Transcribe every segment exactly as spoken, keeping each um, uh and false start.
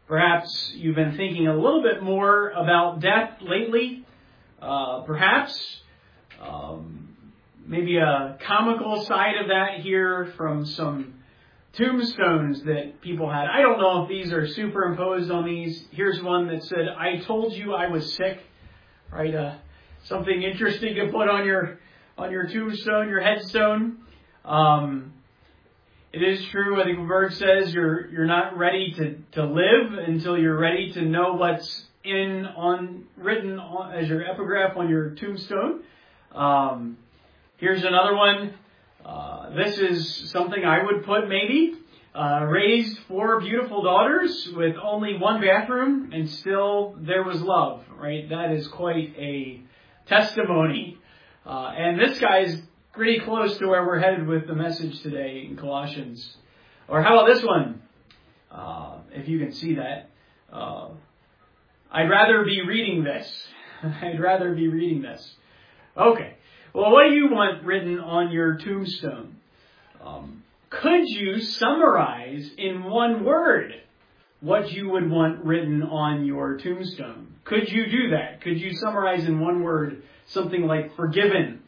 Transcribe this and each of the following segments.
Perhaps you've been thinking a little bit more about death lately. Uh, perhaps um, maybe a comical side of that here from some tombstones that people had. I don't know if these are superimposed on these. Here's one that said, "I told you I was sick." Right? Uh, something interesting to put on your on your tombstone, your headstone. Um, it is true. I think the word says you're you're not ready to, to live until you're ready to know what's in on written on, as your epigraph on your tombstone. Um, here's another one. Uh, this is something I would put maybe. Uh, raised four beautiful daughters with only one bathroom, and still there was love. Right? That is quite a testimony. Uh, and this guy's pretty close to where we're headed with the message today in Colossians. Or how about this one? Uh, if you can see that. Uh, I'd rather be reading this. I'd rather be reading this. Okay. Well, what do you want written on your tombstone? Um, could you summarize in one word what you would want written on your tombstone? Could you do that? Could you summarize in one word something like forgiven?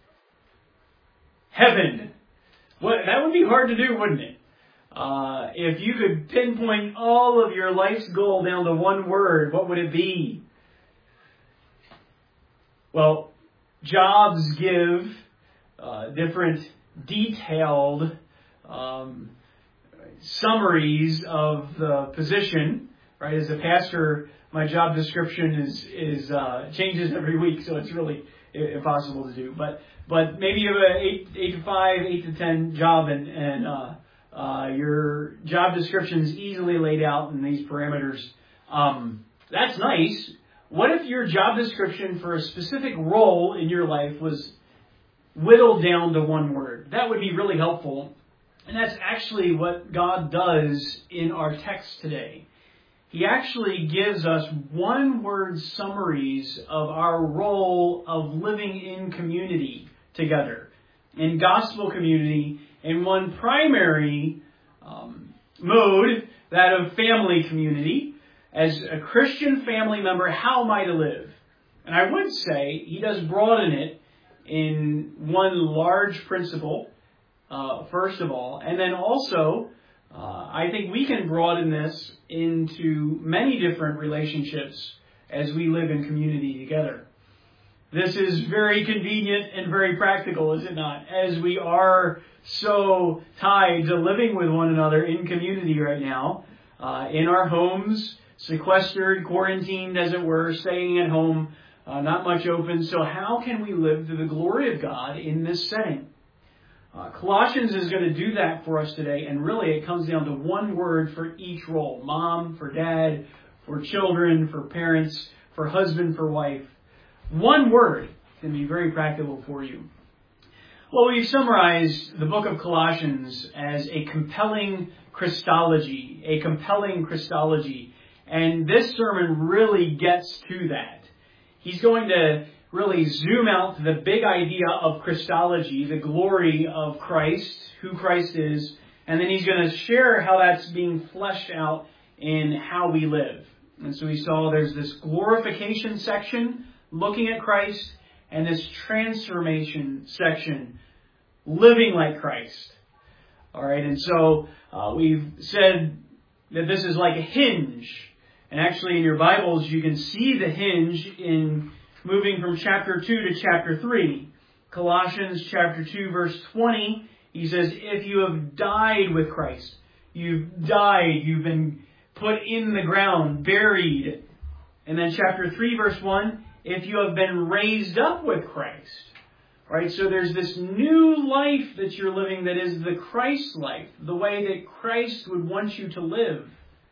Heaven. What, that would be hard to do, wouldn't it? Uh, if you could pinpoint all of your life's goal down to one word, what would it be? Well, jobs give uh, different detailed um, summaries of the position. Right? As a pastor, my job description is is uh, changes every week, so it's really impossible to do. But but maybe you have an eight eight to five, eight to ten job, and and uh, uh, your job description is easily laid out in these parameters. Um, that's nice. What if your job description for a specific role in your life was whittled down to one word? That would be really helpful. And that's actually what God does in our text today. He actually gives us one-word summaries of our role of living in community together, in gospel community, in one primary um, mode, that of family community. As a Christian family member, how am I to live? And I would say he does broaden it in one large principle, uh, first of all, and then also Uh, I think we can broaden this into many different relationships as we live in community together. This is very convenient and very practical, is it not? As we are so tied to living with one another in community right now, uh, in our homes, sequestered, quarantined, as it were, staying at home, uh, not much open. So how can we live to the glory of God in this setting? Uh, Colossians is going to do that for us today, and really it comes down to one word for each role. Mom, for dad, for children, for parents, for husband, for wife. One word can be very practical for you. Well, we've summarized the book of Colossians as a compelling Christology, a compelling Christology, and this sermon really gets to that. He's going to really zoom out to the big idea of Christology, the glory of Christ, who Christ is, and then he's going to share how that's being fleshed out in how we live. And so we saw there's this glorification section, looking at Christ, and this transformation section, living like Christ. All right, and so uh, we've said that this is like a hinge. And actually in your Bibles, you can see the hinge in moving from chapter two to chapter three. Colossians chapter two, verse twenty, he says, if you have died with Christ, you've died, you've been put in the ground, buried. And then chapter three, verse one, if you have been raised up with Christ. Right? So there's this new life that you're living that is the Christ life, the way that Christ would want you to live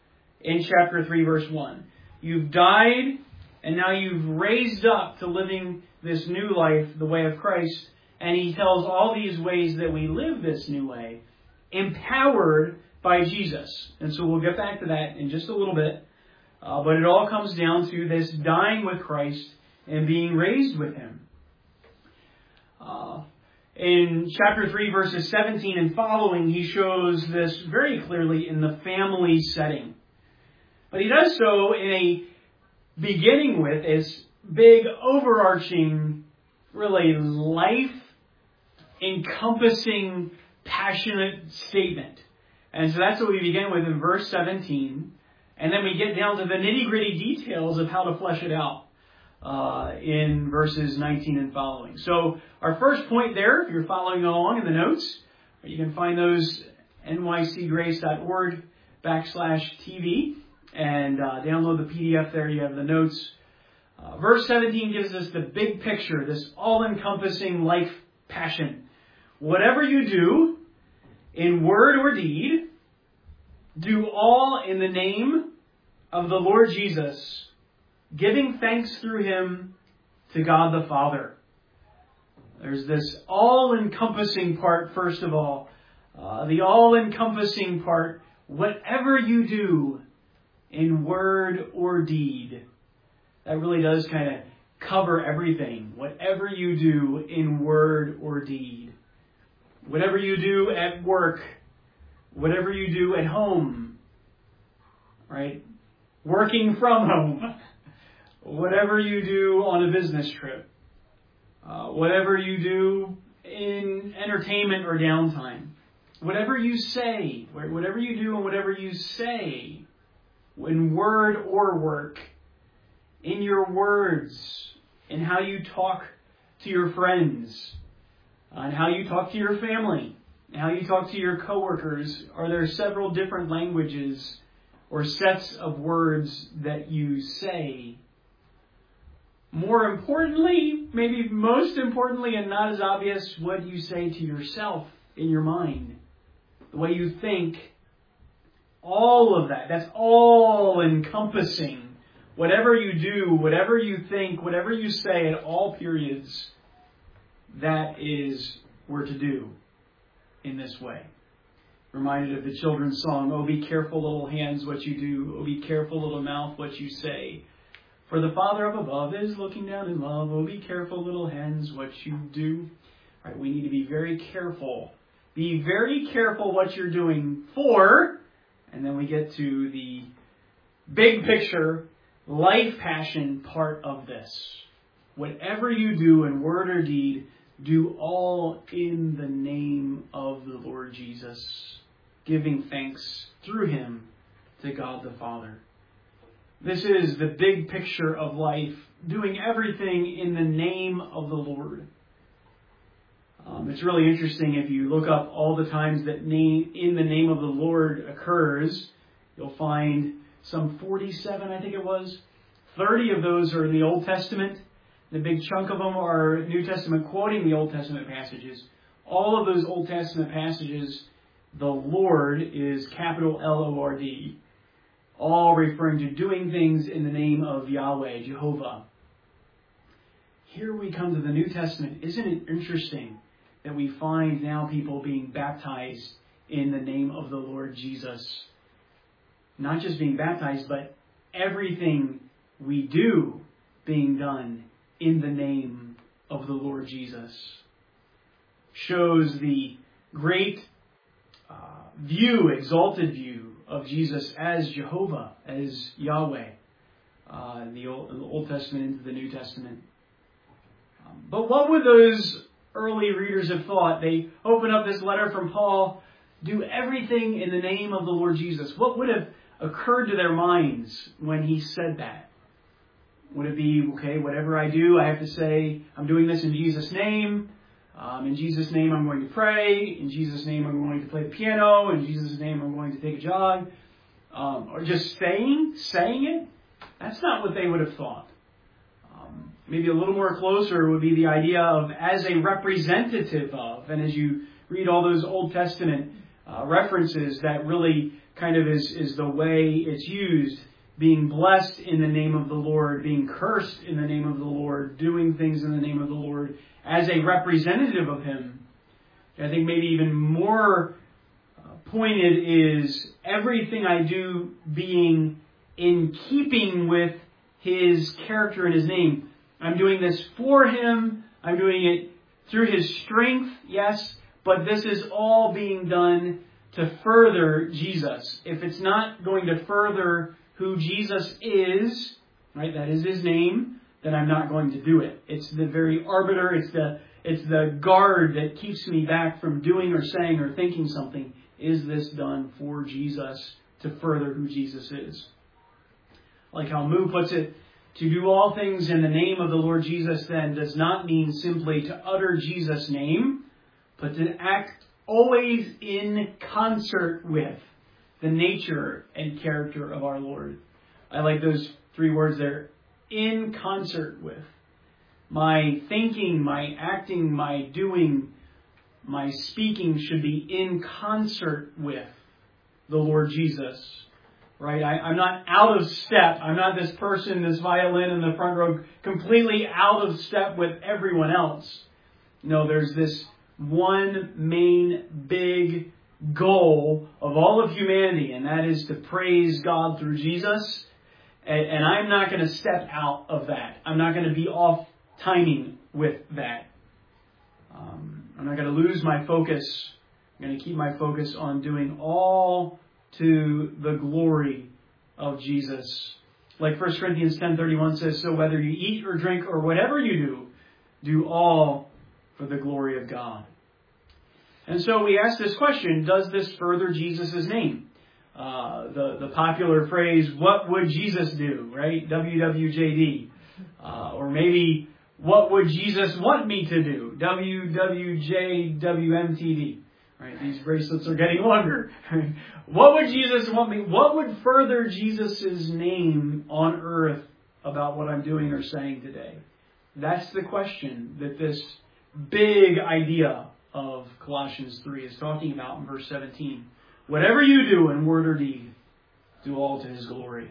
in chapter three, verse one. You've died, and now you've raised up to living this new life, the way of Christ. And he tells all these ways that we live this new way, empowered by Jesus. And so we'll get back to that in just a little bit. Uh, but it all comes down to this dying with Christ and being raised with him. Uh, in chapter three, verses seventeen and following, he shows this very clearly in the family setting. But he does so in a beginning with this big overarching, really life-encompassing, passionate statement. And so that's what we begin with in verse seventeen. And then we get down to the nitty-gritty details of how to flesh it out uh, in verses nineteen and following. So our first point there, if you're following along in the notes, you can find those nycgrace.org backslash TV and uh, download the P D F there. You have the notes. Uh, verse seventeen gives us the big picture, this all-encompassing life passion. Whatever you do, in word or deed, do all in the name of the Lord Jesus, giving thanks through Him to God the Father. There's this all-encompassing part, first of all. Uh, the all-encompassing part, whatever you do in word or deed. That really does kind of cover everything. Whatever you do in word or deed. Whatever you do at work. Whatever you do at home. Right? Working from home. Whatever you do on a business trip. Uh, whatever you do in entertainment or downtime. Whatever you say. Whatever you do and whatever you say. In word or work. In your words. In how you talk to your friends. And how you talk to your family. And how you talk to your coworkers. Are there several different languages or sets of words that you say? More importantly, maybe most importantly and not as obvious, what you say to yourself in your mind. The way you think. All of that. That's all encompassing. Whatever you do, whatever you think, whatever you say at all periods, that is we're to do in this way. Reminded of the children's song, "Oh, be careful, little hands, what you do. Oh, be careful, little mouth, what you say. For the Father up above is looking down in love. Oh, be careful, little hands, what you do." All right, we need to be very careful. Be very careful what you're doing for, and then we get to the big picture, life passion part of this. Whatever you do in word or deed, do all in the name of the Lord Jesus, giving thanks through Him to God the Father. This is the big picture of life, doing everything in the name of the Lord. Um, it's really interesting if you look up all the times that name in the name of the Lord occurs, you'll find some forty-seven, I think it was. thirty of those are in the Old Testament. The big chunk of them are New Testament quoting the Old Testament passages. All of those Old Testament passages, the Lord is capital L O R D. All referring to doing things in the name of Yahweh, Jehovah. Here we come to the New Testament. Isn't it interesting that we find now people being baptized in the name of the Lord Jesus? Not just being baptized, but everything we do being done in the name of the Lord Jesus. Shows the great uh, view, exalted view of Jesus as Jehovah, as Yahweh, uh, in the Old, in the Old Testament into the New Testament. Um, but what would those early readers have thought? They open up this letter from Paul, do everything in the name of the Lord Jesus. What would have occurred to their minds when he said that? Would it be, okay, whatever I do, I have to say, I'm doing this in Jesus' name. Um, in Jesus' name, I'm going to pray. In Jesus' name, I'm going to play the piano. In Jesus' name, I'm going to take a jog. Um, or just saying, saying it. That's not what they would have thought. Um, maybe a little more closer would be the idea of as a representative of. And as you read all those Old Testament uh, references, that really kind of is, is the way it's used. Being blessed in the name of the Lord, being cursed in the name of the Lord, doing things in the name of the Lord as a representative of Him. I think maybe even more uh, pointed is everything I do being in keeping with His character and His name. I'm doing this for Him. I'm doing it through His strength, yes, but this is all being done to further Jesus. If it's not going to further who Jesus is, right, that is His name, then I'm not going to do it. It's the very arbiter, it's the it's the guard that keeps me back from doing or saying or thinking something. Is this done for Jesus to further who Jesus is? Like how Moo puts it, to do all things in the name of the Lord Jesus then does not mean simply to utter Jesus' name, but to act always in concert with the nature and character of our Lord. I like those three words there. In concert with. My thinking, my acting, my doing, my speaking should be in concert with the Lord Jesus. Right? I, I'm not out of step. I'm not this person, this violin in the front row, completely out of step with everyone else. No, there's this one main big goal of all of humanity, and that is to praise God through Jesus. And, and I'm not going to step out of that. I'm not going to be off timing with that. Um, I'm not going to lose my focus. I'm going to keep my focus on doing all to the glory of Jesus. Like First Corinthians ten thirty-one says, so whether you eat or drink or whatever you do, do all for the glory of God. And so we ask this question, does this further Jesus' name? Uh, the, the popular phrase, what would Jesus do, right? W W J D. Uh, or maybe, what would Jesus want me to do? W W J W M T D. Right? These bracelets are getting longer. What would Jesus want me? What would further Jesus' name on earth about what I'm doing or saying today? That's the question that this big idea of Colossians three is talking about in verse seventeen. Whatever you do in word or deed, do all to His glory.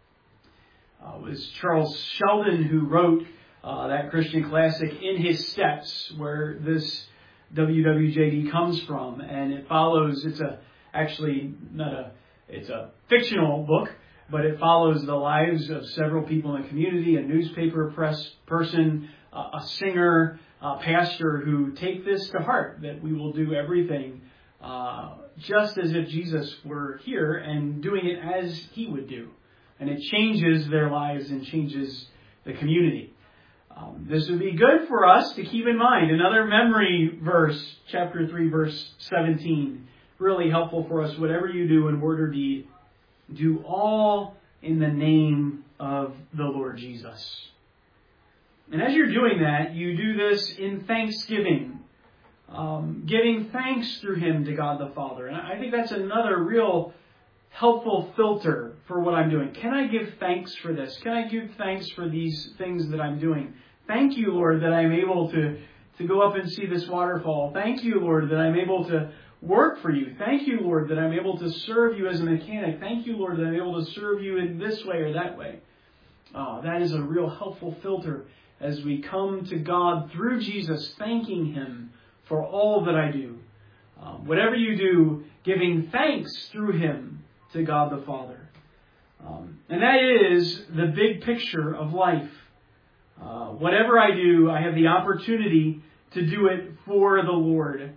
Uh, it was Charles Sheldon who wrote uh, that Christian classic In His Steps, where this W W J D comes from, and it follows. It's a actually not a. It's a fictional book, but it follows the lives of several people in the community, a newspaper press person, uh, a singer, a pastor, who take this to heart, that we will do everything uh, just as if Jesus were here and doing it as He would do, and it changes their lives and changes the community. Um, this would be good for us to keep in mind. Another memory verse, chapter three, verse seventeen. Really helpful for us. Whatever you do in word or deed, do all in the name of the Lord Jesus. And as you're doing that, you do this in thanksgiving. Um, giving thanks through Him to God the Father. And I think that's another real helpful filter for what I'm doing. Can I give thanks for this? Can I give thanks for these things that I'm doing? Thank you, Lord, that I'm able to, to go up and see this waterfall. Thank you, Lord, that I'm able to work for you. Thank you, Lord, that I'm able to serve you as a mechanic. Thank you, Lord, that I'm able to serve you in this way or that way. Oh, that is a real helpful filter as we come to God through Jesus, thanking Him for all that I do. Um, whatever you do, giving thanks through Him to God the Father. Um, and that is the big picture of life. Uh, whatever I do, I have the opportunity to do it for the Lord,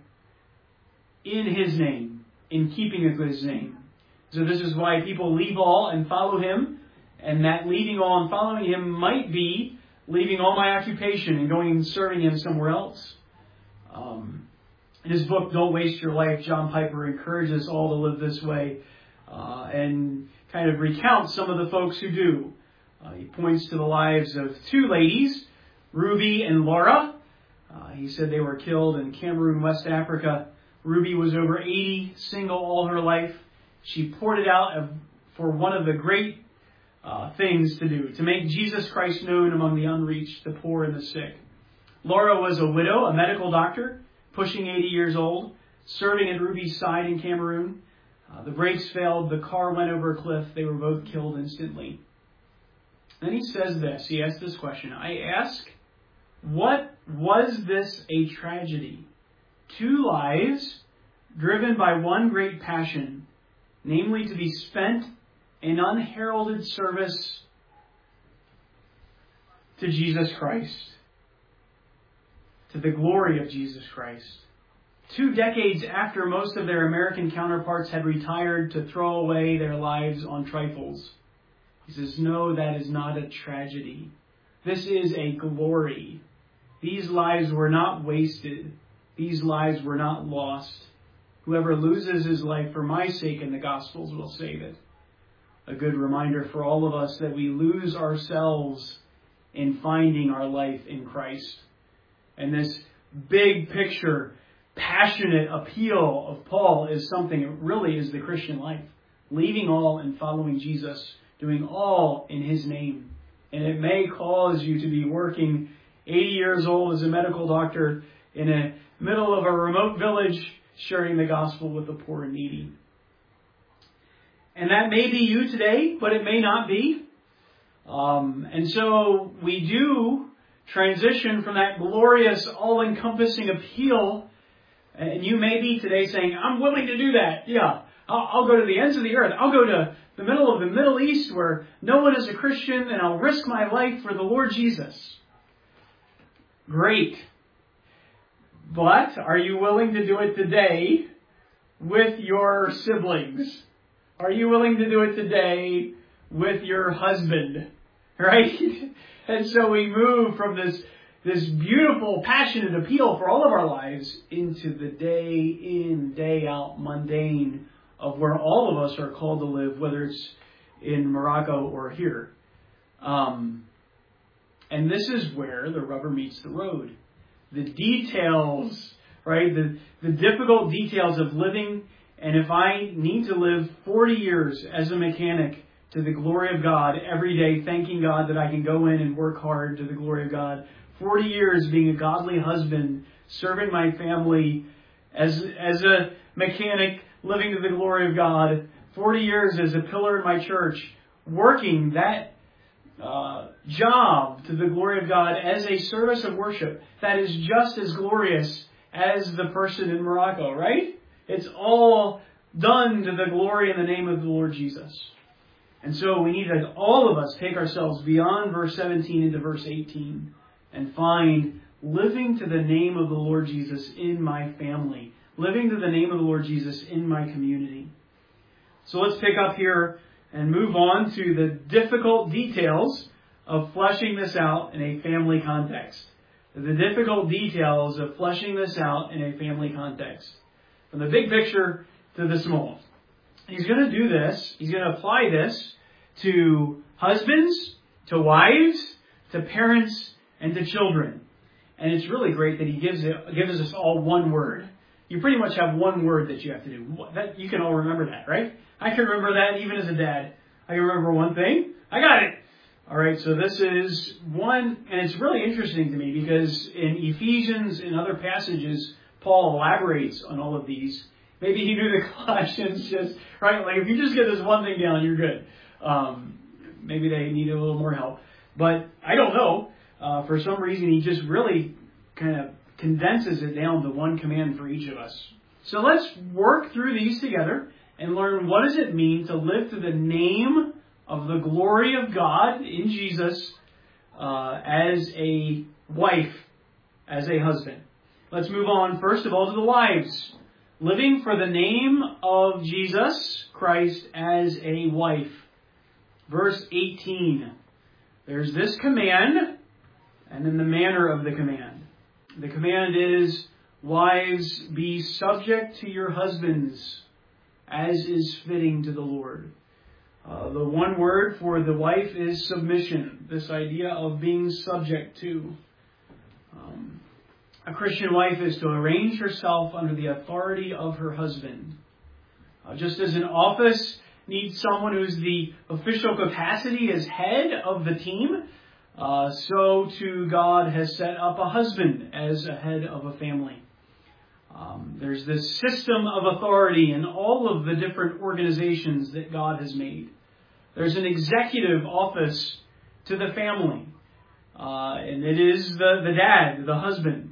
in His name, in keeping of His name. So this is why people leave all and follow Him, and that leaving all and following Him might be leaving all my occupation and going and serving Him somewhere else. Um, in his book, Don't Waste Your Life, John Piper encourages us all to live this way. Uh, and kind of recounts some of the folks who do. Uh, he points to the lives of two ladies, Ruby and Laura. Uh, he said they were killed in Cameroon, West Africa. Ruby was over eighty, single all her life. She poured it out for one of the great uh, things to do, to make Jesus Christ known among the unreached, the poor and the sick. Laura was a widow, a medical doctor, pushing eighty years old, serving at Ruby's side in Cameroon. Uh, the brakes failed. The car went over a cliff. They were both killed instantly. Then he says this. He asks this question. I ask, what was this a tragedy? Two lives driven by one great passion, namely to be spent in unheralded service to Jesus Christ, to the glory of Jesus Christ. Two decades after most of their American counterparts had retired to throw away their lives on trifles, He says, no, that is not a tragedy. This is a glory. These lives were not wasted. These lives were not lost. Whoever loses his life for my sake in the Gospels will save it. A good reminder for all of us that we lose ourselves in finding our life in Christ. And this big picture, passionate appeal of Paul is something that really is the Christian life. Leaving all and following Jesus, doing all in His name. And it may cause you to be working eighty years old as a medical doctor in the middle of a remote village, sharing the gospel with the poor and needy. And that may be you today, but it may not be. Um, and so we do transition from that glorious, all-encompassing appeal. And you may be today saying, I'm willing to do that. Yeah, I'll, I'll go to the ends of the earth. I'll go to the middle of the Middle East where no one is a Christian, and I'll risk my life for the Lord Jesus. Great. But are you willing to do it today with your siblings? Are you willing to do it today with your husband? Right? And so we move from this, this beautiful, passionate appeal for all of our lives into the day in, day out, mundane of where all of us are called to live, whether it's in Morocco or here. Um, and this is where the rubber meets the road. The details, right? The, the difficult details of living. And if I need to live forty years as a mechanic to the glory of God every day, thanking God that I can go in and work hard to the glory of God. forty years being a godly husband, serving my family as, as a mechanic, living to the glory of God. forty years as a pillar in my church, working that uh, job to the glory of God as a service of worship that is just as glorious as the person in Morocco, right? It's all done to the glory and the name of the Lord Jesus. And so we need to, all of us, take ourselves beyond verse seventeen into verse eighteen and find living to the name of the Lord Jesus in my family, living to the name of the Lord Jesus in my community. So let's pick up here and move on to the difficult details of fleshing this out in a family context. The difficult details of fleshing this out in a family context. From the big picture to the small. He's going to do this. He's going to apply this to husbands, to wives, to parents, and to children. And it's really great that he gives it, gives us all one word. You pretty much have one word that you have to do. That, you can all remember that, right? I can remember that even as a dad. I can remember one thing. I got it. All right, so this is one, and it's really interesting to me because in Ephesians and other passages, Paul elaborates on all of these. Maybe he knew the Colossians just, right? Like if you just get this one thing down, you're good. Um, maybe they need a little more help. But I don't know. Uh, for some reason, he just really kind of condenses it down to one command for each of us. So let's work through these together and learn what does it mean to live to the name of the glory of God in Jesus uh, as a wife, as a husband. Let's move on, first of all, to the wives. Living for the name of Jesus Christ as a wife. Verse eighteen. There's this command, and then the manner of the command. The command is, wives, be subject to your husbands, as is fitting to the Lord. Uh, the one word for the wife is submission. This idea of being subject to. Um, a Christian wife is to arrange herself under the authority of her husband. Uh, just as an office needs someone who's the official capacity as head of the team, uh, so too God has set up a husband as a head of a family. Um, there's this system of authority in all of the different organizations that God has made. There's an executive office to the family, uh, and it is the, the dad, the husband.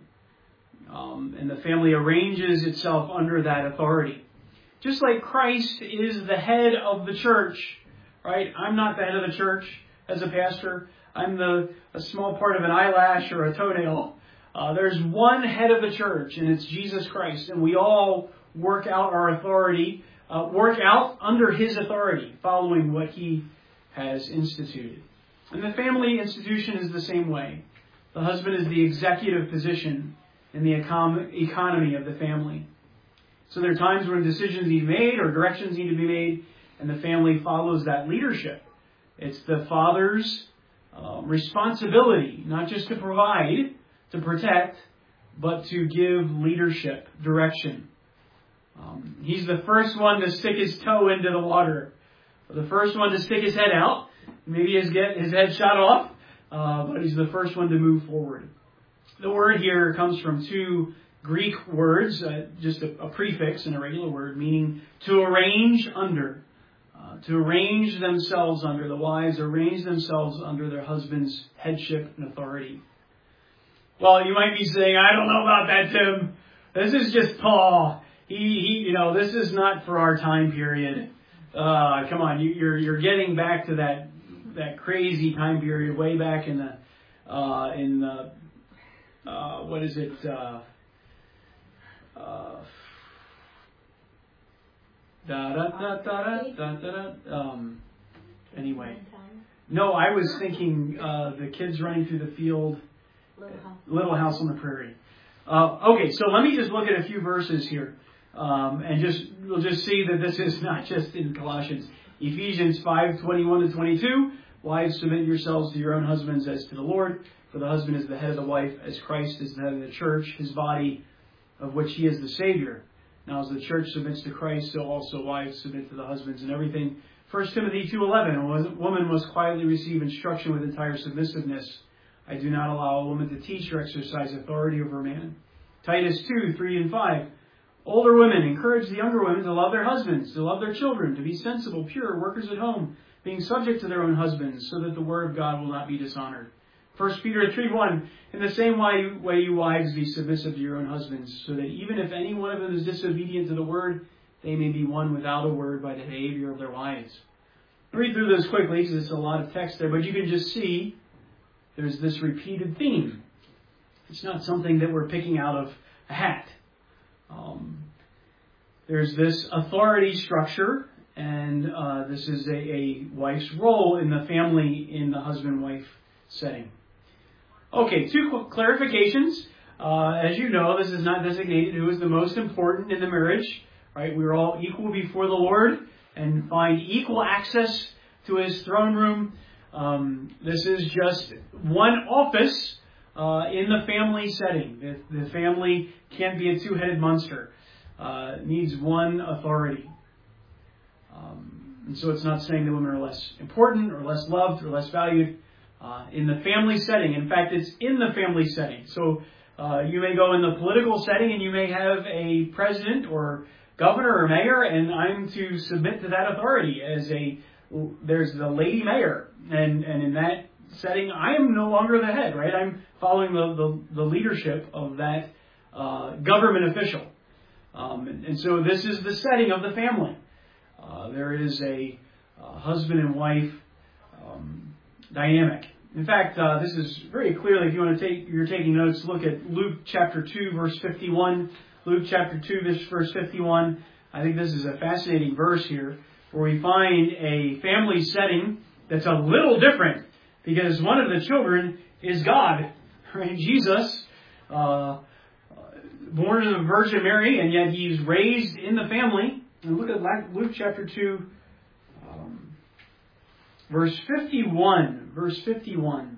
Um, and the family arranges itself under that authority. Just like Christ is the head of the church, right? I'm not the head of the church as a pastor. I'm the a small part of an eyelash or a toenail. Uh, there's one head of the church, and it's Jesus Christ. And we all work out our authority, uh, work out under His authority, following what He has instituted. And the family institution is the same way. The husband is the executive position in the econ- economy of the family. So there are times when decisions need to be made or directions need to be made, and the family follows that leadership. It's the father's uh, responsibility, not just to provide, to protect, but to give leadership, direction. Um, he's the first one to stick his toe into the water. The first one to stick his head out. Maybe his, get, his head shot off, uh, but he's the first one to move forward. The word here comes from two Greek words, uh, just a, a prefix and a regular word, meaning to arrange under. Uh, to arrange themselves under. The wives arrange themselves under their husband's headship and authority. Well, you might be saying, I don't know about that, Tim. This is just Paul. He, he, you know, this is not for our time period. Uh, come on, you, you're you're getting back to that that crazy time period way back in the uh, in the uh, what is it? Uh, uh, da da da da da da da. Um. Anyway, no, I was thinking uh, the kids running through the field. Little House, Little House on the Prairie. Uh, okay, so let me just look at a few verses here. Um, and just we'll just see that this is not just in Colossians. Ephesians five, twenty-one to twenty-two. Wives, submit yourselves to your own husbands as to the Lord. For the husband is the head of the wife, as Christ is the head of the church, his body, of which he is the Savior. Now as the church submits to Christ, so also wives submit to the husbands in everything. First Timothy two eleven. A woman must quietly receive instruction with entire submissiveness. I do not allow a woman to teach or exercise authority over a man. Titus two, three and five. Older women, encourage the younger women to love their husbands, to love their children, to be sensible, pure, workers at home, being subject to their own husbands, so that the word of God will not be dishonored. First Peter three one, in the same way, way you wives be submissive to your own husbands, so that even if any one of them is disobedient to the word, they may be won without a word by the behavior of their wives. I'll read through those quickly, because there's a lot of text there, but you can just see there's this repeated theme. It's not something that we're picking out of a hat. Um, there's this authority structure, and uh, this is a, a wife's role in the family in the husband-wife setting. Okay, two clarifications. Uh, as you know, this is not designated who is the most important in the marriage. Right? We're all equal before the Lord and find equal access to His throne room. Um, this is just one office uh, in the family setting. The, the family can't be a two-headed monster. Uh, it needs one authority. Um, and so it's not saying that women are less important or less loved or less valued uh, in the family setting. In fact, it's in the family setting. So uh, you may go in the political setting and you may have a president or governor or mayor, and I'm to submit to that authority as a there's the lady mayor, and, and in that setting, I am no longer the head, right? I'm following the, the, the leadership of that uh, government official. Um, and, and so this is the setting of the family. Uh, there is a uh, husband and wife um, dynamic. In fact, uh, this is very clearly, if you want to take, you're taking notes, look at Luke chapter two, verse fifty-one. Luke chapter two, verse fifty-one. I think this is a fascinating verse here, where we find a family setting that's a little different, because one of the children is God, right? Jesus, uh, born of the Virgin Mary, and yet he's raised in the family. And look at Luke chapter two, um, verse fifty-one. Verse fifty-one.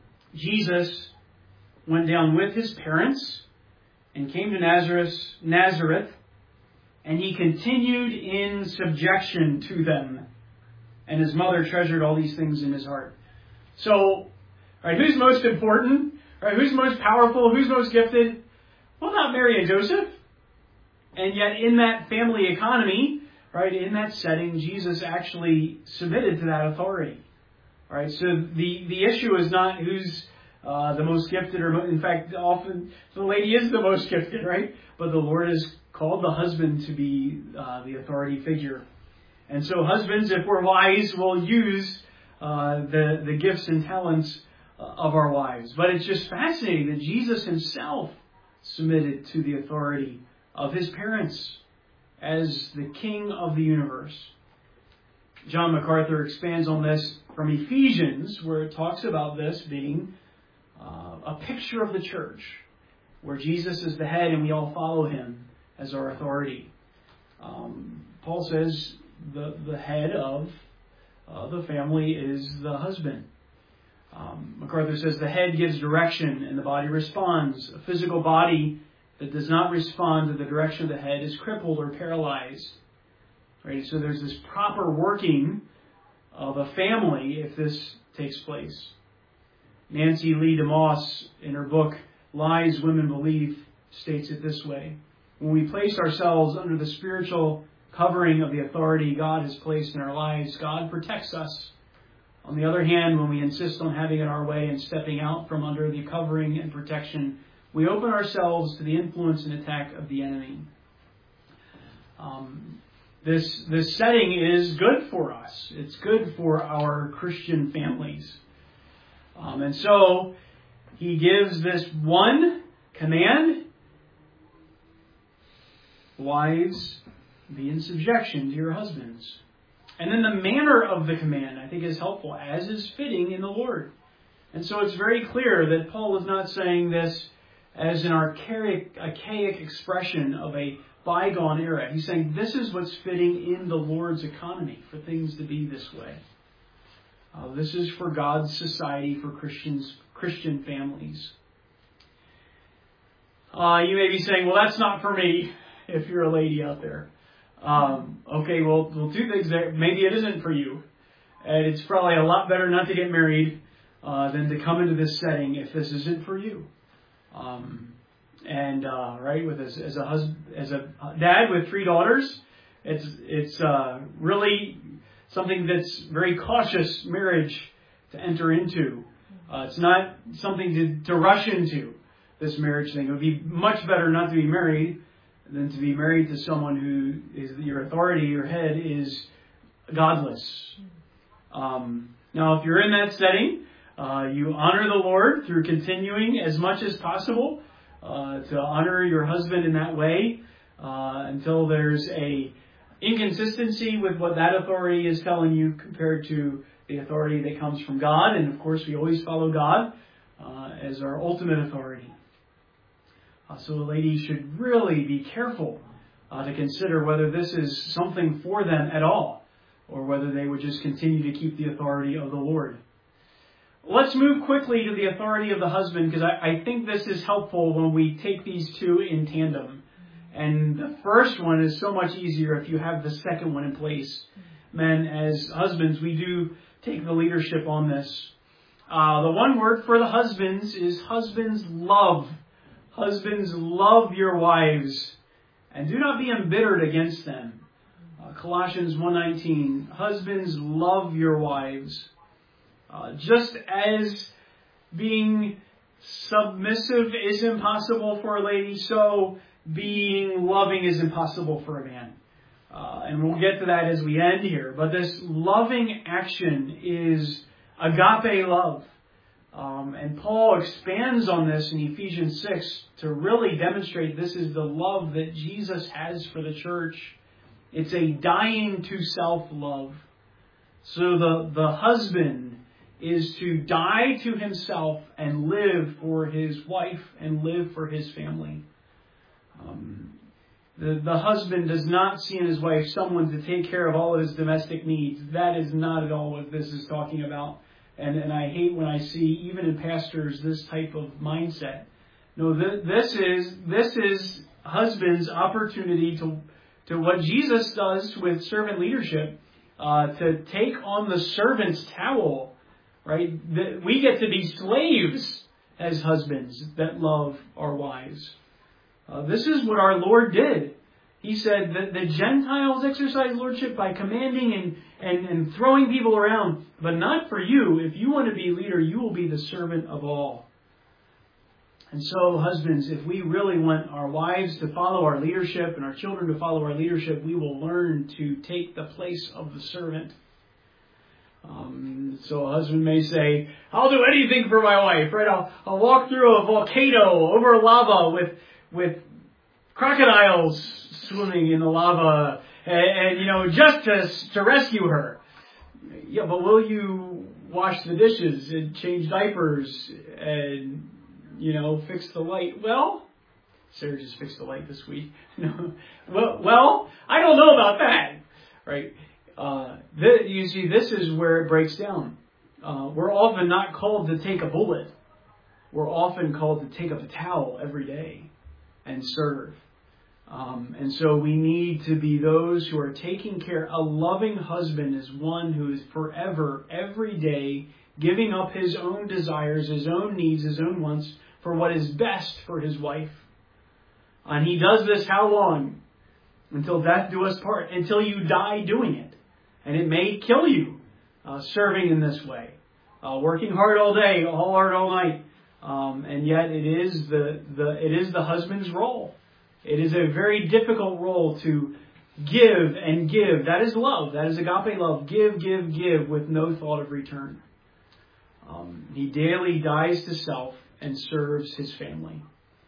Jesus went down with his parents and came to Nazareth, Nazareth, and he continued in subjection to them. And his mother treasured all these things in his heart. So, right, who's most important? Right, who's most powerful? Who's most gifted? Well, not Mary and Joseph. And yet in that family economy, right, in that setting, Jesus actually submitted to that authority. All right, so the, the issue is not who's uh, the most gifted, or in fact, often the lady is the most gifted, right? But the Lord has called the husband to be uh, the authority figure. And so husbands, if we're wise, will use uh, the, the gifts and talents of our wives. But it's just fascinating that Jesus himself submitted to the authority of his parents as the king of the universe. John MacArthur expands on this from Ephesians, where it talks about this being uh, a picture of the church, where Jesus is the head and we all follow him as our authority. Um, Paul says the, the head of uh, the family is the husband. Um, MacArthur says the head gives direction and the body responds. A physical body that does not respond to the direction of the head is crippled or paralyzed. Right? So there's this proper working of a family if this takes place. Nancy Lee DeMoss, in her book Lies Women Believe, states it this way: when we place ourselves under the spiritual covering of the authority God has placed in our lives, God protects us. On the other hand, when we insist on having it our way and stepping out from under the covering and protection, we open ourselves to the influence and attack of the enemy. Um, this, this setting is good for us. It's good for our Christian families. Um, and so, he gives this one command: wives, be in subjection to your husbands. And then the manner of the command, I think, is helpful, as is fitting in the Lord. And so it's very clear that Paul is not saying this as an archaic, archaic expression of a bygone era. He's saying this is what's fitting in the Lord's economy, for things to be this way. Uh, this is for God's society, for Christians, Christian families. Uh, you may be saying, well, that's not for me, if you're a lady out there. Um, okay, well, well, two things there. Maybe it isn't for you. And it's probably a lot better not to get married uh, than to come into this setting if this isn't for you. Um, and, uh, right, with as, as a husband, as a dad with three daughters, it's, it's, uh, really something that's very cautious marriage to enter into. Uh, it's not something to, to rush into, this marriage thing. It would be much better not to be married than to be married to someone who is your authority, your head is godless. Um, now, if you're in that setting, uh, you honor the Lord through continuing as much as possible uh, to honor your husband in that way uh, until there's a inconsistency with what that authority is telling you compared to the authority that comes from God. And of course, we always follow God uh, as our ultimate authority. Uh, so a lady should really be careful uh, to consider whether this is something for them at all, or whether they would just continue to keep the authority of the Lord. Let's move quickly to the authority of the husband, because I, I think this is helpful when we take these two in tandem. And the first one is so much easier if you have the second one in place. Men, as husbands, we do take the leadership on this. Uh, the one word for the husbands is husbands love. Husbands, love your wives, and do not be embittered against them. Uh, Colossians one nineteen, husbands, love your wives. Uh, just as being submissive is impossible for a lady, so being loving is impossible for a man. Uh, and we'll get to that as we end here. But this loving action is agape love. Um, and Paul expands on this in Ephesians six to really demonstrate this is the love that Jesus has for the church. It's a dying to self love. So the, the husband is to die to himself and live for his wife and live for his family. Um, the, the husband does not see in his wife someone to take care of all of his domestic needs. That is not at all what this is talking about. And, and I hate when I see, even in pastors, this type of mindset. No, th- this is this is husband's opportunity to to what Jesus does with servant leadership, uh, to take on the servant's towel, right? The, we get to be slaves as husbands that love our wives. Uh, this is what our Lord did. He said that the Gentiles exercise lordship by commanding and, and, and throwing people around, but not for you. If you want to be leader, you will be the servant of all. And so, husbands, if we really want our wives to follow our leadership and our children to follow our leadership, we will learn to take the place of the servant. Um, so a husband may say, I'll do anything for my wife, right? I'll, I'll walk through a volcano over lava with, with crocodiles swimming in the lava, and, and you know, just to, to rescue her. Yeah, but will you wash the dishes and change diapers and, you know, fix the light? Well, Sarah just fixed the light this week. No. Well, well, I don't know about that, right? Uh, th- you see, this is where it breaks down. Uh, we're often not called to take a bullet. We're often called to take up a towel every day and serve. Um, and so we need to be those who are taking care. A loving husband is one who is forever, every day, giving up his own desires, his own needs, his own wants for what is best for his wife. And he does this how long? Until death do us part. Until you die doing it. And it may kill you uh, serving in this way. Uh, working hard all day, all hard all night. Um, and yet it is the, the it is the husband's role. It is a very difficult role to give and give. That is love. That is agape love. Give, give, give with no thought of return. Um, he daily dies to self and serves his family.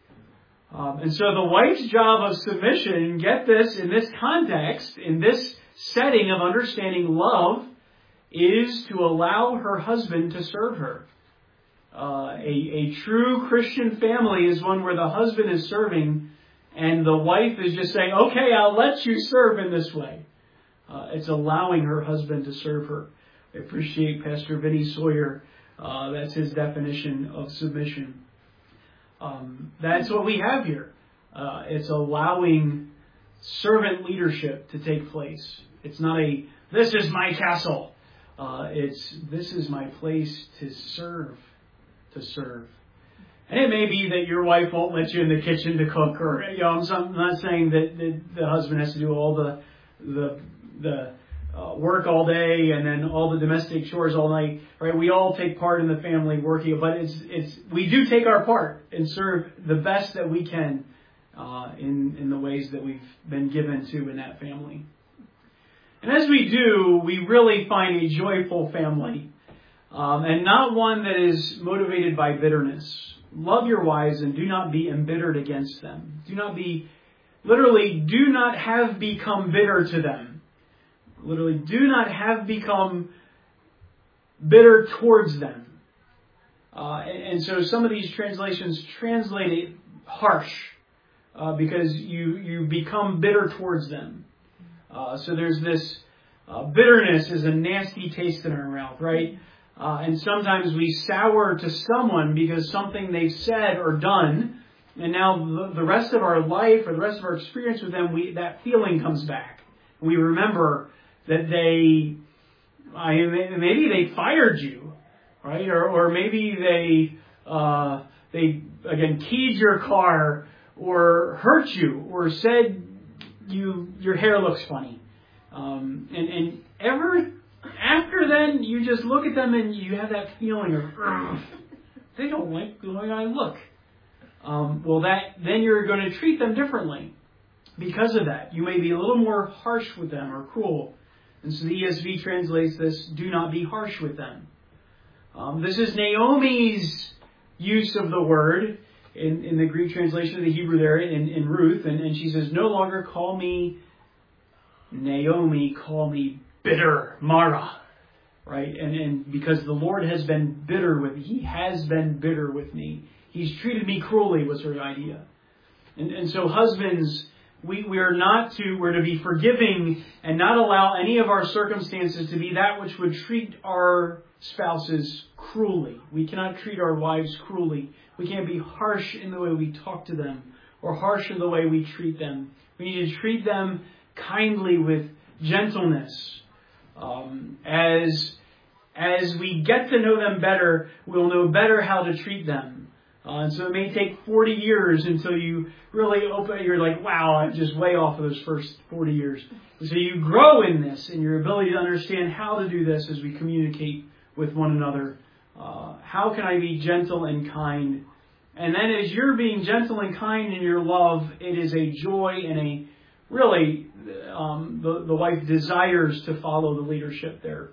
Um, and so the wife's job of submission, get this, in this context, in this setting of understanding love, is to allow her husband to serve her. Uh, a, a true Christian family is one where the husband is serving and the wife is just saying, okay, I'll let you serve in this way. Uh, it's allowing her husband to serve her. I appreciate Pastor Vinny Sawyer. Uh, that's his definition of submission. Um, that's what we have here. Uh, it's allowing servant leadership to take place. It's not a, this is my castle. Uh, it's, this is my place to serve, to serve. And it may be that your wife won't let you in the kitchen to cook, or, you know, I'm not saying that the, the husband has to do all the, the, the, Uh, work all day and then all the domestic chores all night, right? We all take part in the family working, but it's it's we do take our part and serve the best that we can uh, in in the ways that we've been given to in that family. And as we do, we really find a joyful family, um, and not one that is motivated by bitterness. Love your wives and do not be embittered against them. Do not be, literally, do not have become bitter to them. Literally, do not have become bitter towards them. Uh, and, and so some of these translations translate it harsh uh, because you, you become bitter towards them. Uh, so there's this uh, bitterness is a nasty taste in our mouth, right? Uh, and sometimes we sour to someone because something they've said or done, and now the, the rest of our life or the rest of our experience with them, we that feeling comes back. We remember that they, I, maybe they fired you, right? Or, or maybe they, uh, they again keyed your car, or hurt you, or said you your hair looks funny, um, and and ever after then you just look at them and you have that feeling of they don't like the way I look. Um, well, that then you're going to treat them differently because of that. You may be a little more harsh with them or cruel. And so the E S V translates this, do not be harsh with them. Um, this is Naomi's use of the word in, in the Greek translation of the Hebrew there in, in Ruth. And, and she says, no longer call me Naomi, call me bitter Mara. Right? And, and because the Lord has been bitter with me. He has been bitter with me. He's treated me cruelly was her idea. And, and so husbands, We, we are not to, we're to be forgiving and not allow any of our circumstances to be that which would treat our spouses cruelly. We cannot treat our wives cruelly. We can't be harsh in the way we talk to them or harsh in the way we treat them. We need to treat them kindly with gentleness. Um, as, as we get to know them better, we'll know better how to treat them. Uh, and so it may take forty years until you really open, you're like, wow, I'm just way off of those first forty years. And so you grow in this and your ability to understand how to do this as we communicate with one another. Uh, how can I be gentle and kind? And then as you're being gentle and kind in your love, it is a joy and a really, um, the, the wife desires to follow the leadership there.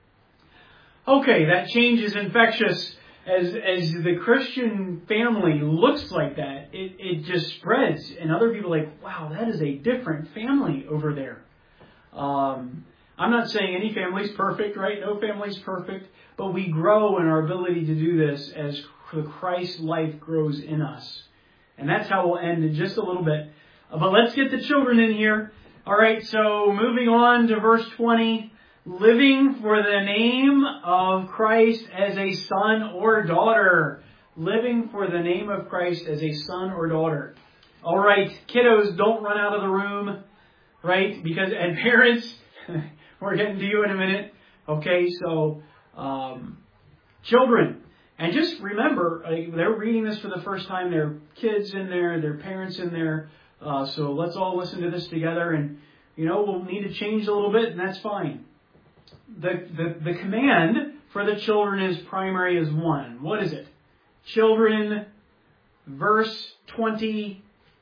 Okay, that change is infectious. As as the Christian family looks like that, it, it just spreads. And other people are like, wow, that is a different family over there. Um, I'm not saying any family's perfect, right? No family's perfect. But we grow in our ability to do this as the Christ life grows in us. And that's how we'll end in just a little bit. But let's get the children in here. All right, so moving on to verse twenty. Living for the name of Christ as a son or daughter. Living for the name of Christ as a son or daughter. All right, kiddos, don't run out of the room, right? Because, and parents, we're getting to you in a minute. Okay, so, um, children. And just remember, like, they're reading this for the first time. There are kids in there, there are parents in there. Uh, so let's all listen to this together. And, you know, we'll need to change a little bit, and that's fine. The, the, the command for the children is primary as one. What is it? Children, verse twenty,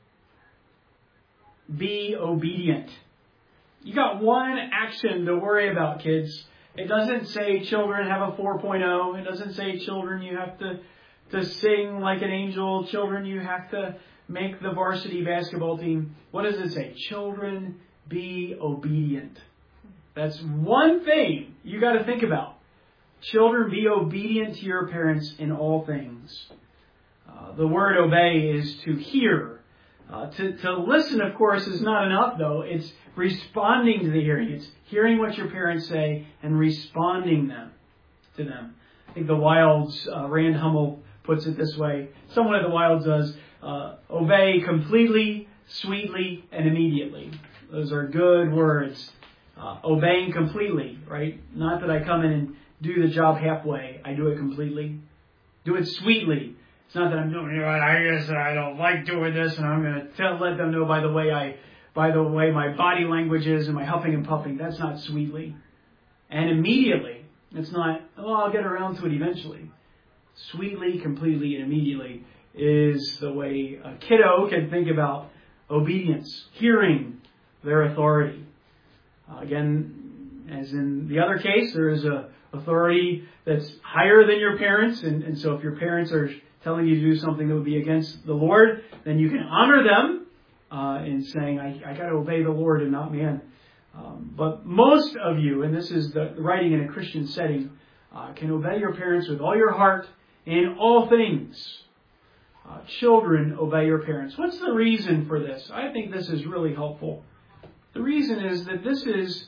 be obedient. You got one action to worry about, kids. It doesn't say children have a four point oh. It doesn't say children you have to, to sing like an angel. Children you have to make the varsity basketball team. What does it say? Children, be obedient. That's one thing you got to think about. Children, be obedient to your parents in all things. Uh, the word obey is to hear. Uh, to, to listen, of course, is not enough, though. It's responding to the hearing. It's hearing what your parents say and responding them to them. I think the Wilds, uh, Rand Hummel puts it this way. Someone at the Wilds does, uh, obey completely, sweetly, and immediately. Those are good words. Uh, obeying completely, right? Not that I come in and do the job halfway. I do it completely. Do it sweetly. It's not that I'm doing it right. I guess I don't like doing this, and I'm going to tell, let them know by the way I, by the way my body language is and my huffing and puffing. That's not sweetly. And immediately. It's not, oh, I'll get around to it eventually. Sweetly, completely, and immediately is the way a kiddo can think about obedience, hearing their authority. Uh, again, as in the other case, there is a authority that's higher than your parents, and, and so if your parents are telling you to do something that would be against the Lord, then you can honor them uh, in saying, I, I got to obey the Lord and not man. Um, but most of you, and this is the writing in a Christian setting, uh, can obey your parents with all your heart in all things. Uh, children, obey your parents. What's the reason for this? I think this is really helpful. The reason is that this is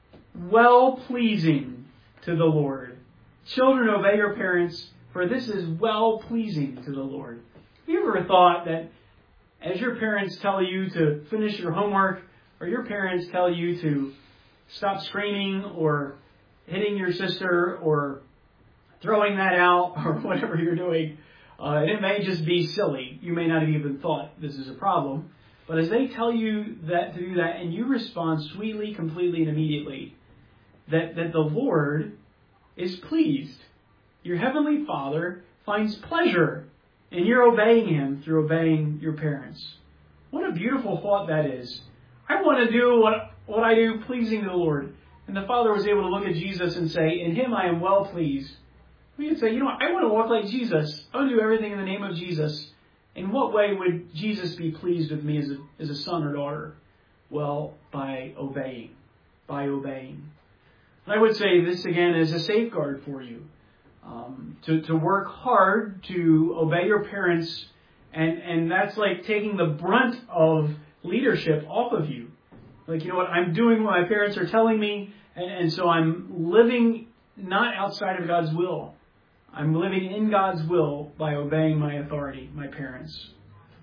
well-pleasing to the Lord. Children, obey your parents, for this is well-pleasing to the Lord. Have you ever thought that as your parents tell you to finish your homework, or your parents tell you to stop screaming or hitting your sister or throwing that out or whatever you're doing, uh, and it may just be silly. You may not have even thought this is a problem. But as they tell you that to do that, and you respond sweetly, completely, and immediately, that, that the Lord is pleased. Your Heavenly Father finds pleasure in your obeying Him through obeying your parents. What a beautiful thought that is. I want to do what, what I do pleasing to the Lord. And the Father was able to look at Jesus and say, in Him I am well pleased. We can say, you know what, I want to walk like Jesus. I want to do everything in the name of Jesus. In what way would Jesus be pleased with me as a, as a son or daughter? Well, by obeying. By obeying. And I would say this again as a safeguard for you. Um, to, to work hard to obey your parents, and, and that's like taking the brunt of leadership off of you. Like, you know what, I'm doing what my parents are telling me, and, and so I'm living not outside of God's will. I'm living in God's will by obeying my authority, my parents.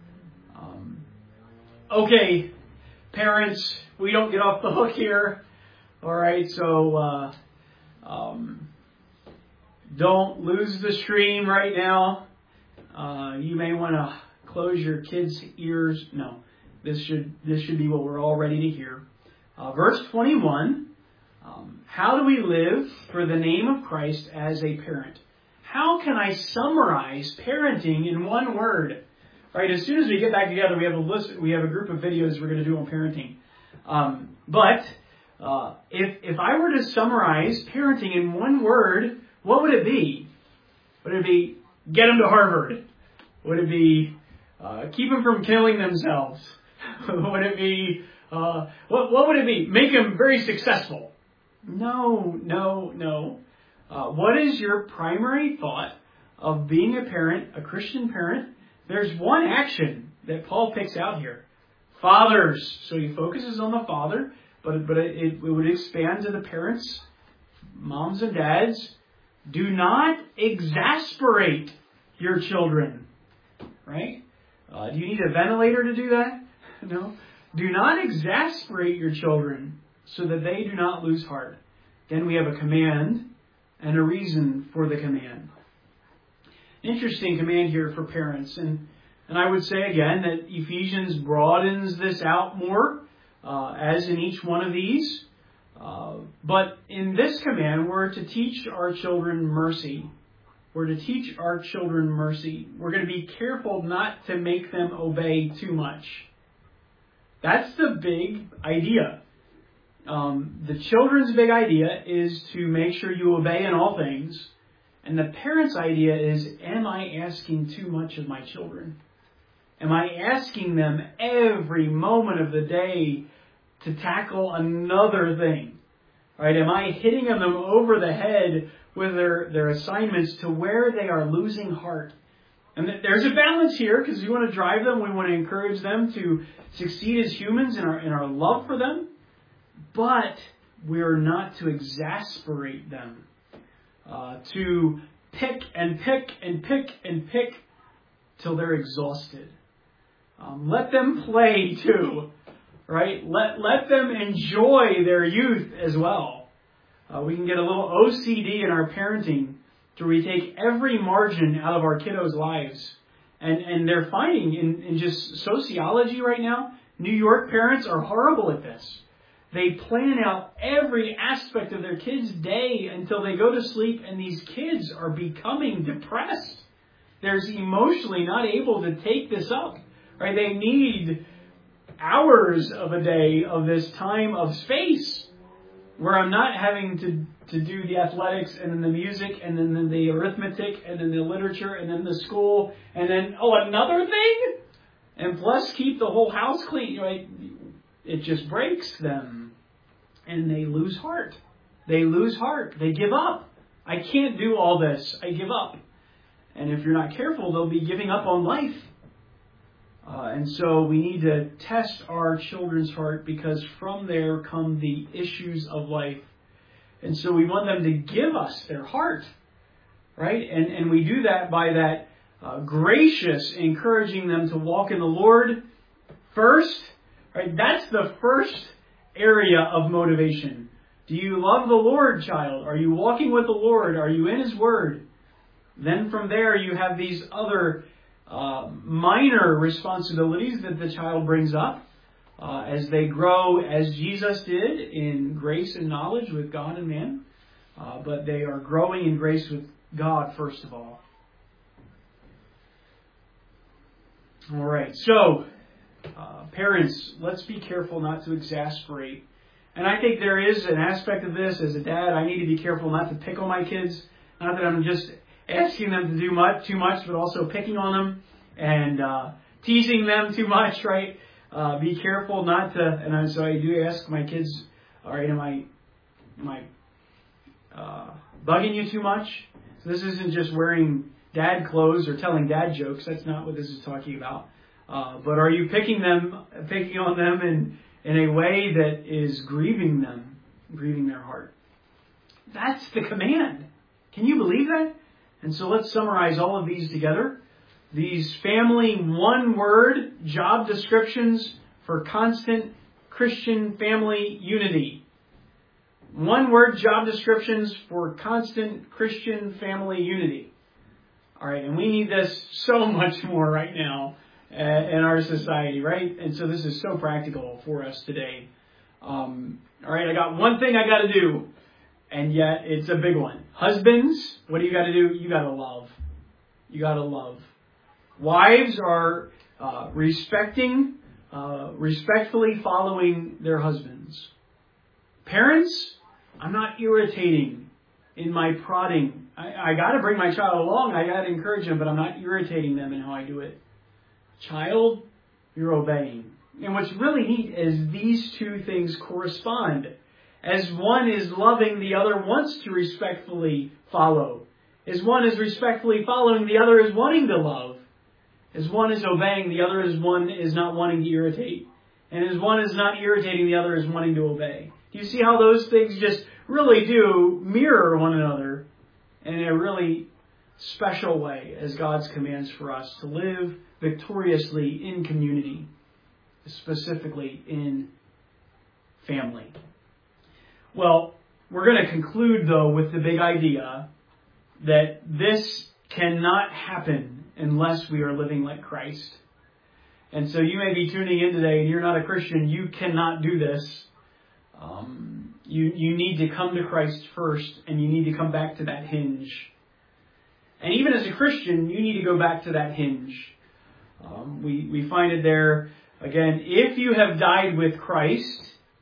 Um, okay, parents, we don't get off the hook here. All right, so uh, um, don't lose the stream right now. Uh, you may want to close your kids' ears. No, this should this should be what we're all ready to hear. Uh, verse twenty-one. Um, how do we live for the name of Christ as a parent? How can I summarize parenting in one word? Right, as soon as we get back together, we have a list. We have a group of videos we're going to do on parenting. Um, but uh, if if I were to summarize parenting in one word, what would it be? Would it be get them to Harvard? Would it be uh, keep them from killing themselves? Would it be uh, what? What would it be? Make them very successful. No, no, no. Uh, what is your primary thought of being a parent, a Christian parent? There's one action that Paul picks out here. Fathers. So he focuses on the father, but, but it, it would expand to the parents, moms and dads. Do not exasperate your children. Right? Uh, do you need a ventilator to do that? No. Do not exasperate your children so that they do not lose heart. Then we have a command and a reason for the command. Interesting command here for parents. And, and I would say again that Ephesians broadens this out more, uh, as in each one of these. Uh, but in this command, we're to teach our children mercy. We're to teach our children mercy. We're going to be careful not to make them obey too much. That's the big idea. Um, the children's big idea is to make sure you obey in all things. And the parent's idea is, am I asking too much of my children? Am I asking them every moment of the day to tackle another thing? Right? Am I hitting them over the head with their, their assignments to where they are losing heart? And there's a balance here, because we want to drive them. We want to encourage them to succeed as humans in our, in our love for them. But we are not to exasperate them. Uh, to pick and pick and pick and pick till they're exhausted. Um, let them play too. Right? Let, let them enjoy their youth as well. Uh, we can get a little O C D in our parenting to where we take every margin out of our kiddos' lives. And, and they're finding in, in just sociology right now, New York parents are horrible at this. They plan out every aspect of their kids' day until they go to sleep, and these kids are becoming depressed. They're emotionally not able to take this up. Right? They need hours of a day of this time of space where I'm not having to, to do the athletics and then the music and then the, the arithmetic and then the literature and then the school and then, oh, another thing? And plus keep the whole house clean. Right? It just breaks them. And they lose heart. They lose heart. They give up. I can't do all this. I give up. And if you're not careful, they'll be giving up on life. Uh, and so we need to test our children's heart, because from there come the issues of life. And so we want them to give us their heart. Right? And, and we do that by that uh, gracious encouraging them to walk in the Lord first. Right? That's the first area of motivation. Do you love the Lord, child? Are you walking with the Lord? Are you in His Word? Then from there you have these other uh, minor responsibilities that the child brings up uh, as they grow, as Jesus did, in grace and knowledge with God and man. Uh, but they are growing in grace with God first of all. All right, so Uh, parents, let's be careful not to exasperate. And I think there is an aspect of this. As a dad, I need to be careful not to pick on my kids. Not that I'm just asking them to do much, too much, but also picking on them and uh, teasing them too much, right? Uh, be careful not to, and I, so I do ask my kids, all right, am I, am I uh, bugging you too much? So this isn't just wearing dad clothes or telling dad jokes. That's not what this is talking about. Uh, but are you picking them, picking on them in, in a way that is grieving them, grieving their heart? That's the command. Can you believe that? And so let's summarize all of these together. These family one-word job descriptions for constant Christian family unity. One-word job descriptions for constant Christian family unity. All right, and we need this so much more right now in our society, right? And so this is so practical for us today. Um, all right, I got one thing I got to do, and yet it's a big one. Husbands, what do you got to do? You got to love. You got to love. Wives are uh, respecting, uh, respectfully following their husbands. Parents, I'm not irritating in my prodding. I, I got to bring my child along. I got to encourage them, but I'm not irritating them in how I do it. Child, you're obeying. And what's really neat is these two things correspond. As one is loving, the other wants to respectfully follow. As one is respectfully following, the other is wanting to love. As one is obeying, the other is one is not wanting to irritate. And as one is not irritating, the other is wanting to obey. Do you see how those things just really do mirror one another in a really special way as God's commands for us to live victoriously in community, specifically in family? Well, we're going to conclude, though, with the big idea that this cannot happen unless we are living like Christ. And so you may be tuning in today and you're not a Christian. You cannot do this. Um, you, you need to come to Christ first, and you need to come back to that hinge. And even as a Christian, you need to go back to that hinge. Um, we, we find it there, again, if you have died with Christ,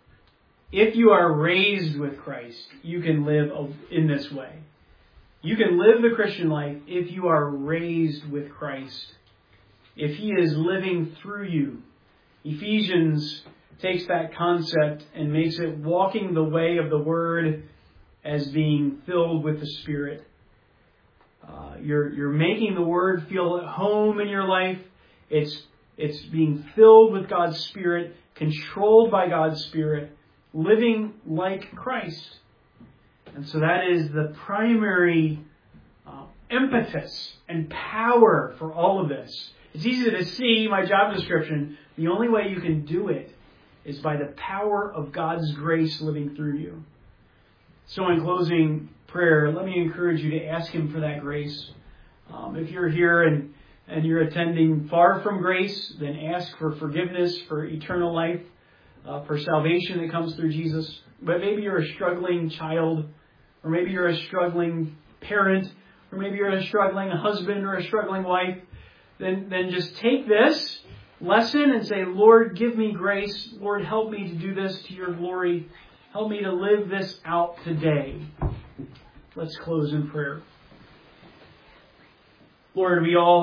if you are raised with Christ, you can live in this way. You can live the Christian life if you are raised with Christ. If He is living through you. Ephesians takes that concept and makes it walking the way of the Word as being filled with the Spirit. Uh, you're you're making the Word feel at home in your life. It's it's being filled with God's Spirit, controlled by God's Spirit, living like Christ. And so that is the primary uh, impetus and power for all of this. It's easy to see my job description. The only way you can do it is by the power of God's grace living through you. So in closing prayer, let me encourage you to ask Him for that grace. Um, if you're here and, and you're attending far from grace, then ask for forgiveness, for eternal life, uh, for salvation that comes through Jesus. But maybe you're a struggling child, or maybe you're a struggling parent, or maybe you're a struggling husband or a struggling wife. Then, then just take this lesson and say, Lord, give me grace. Lord, help me to do this to your glory. Help me to live this out today. Let's close in prayer. Lord, we all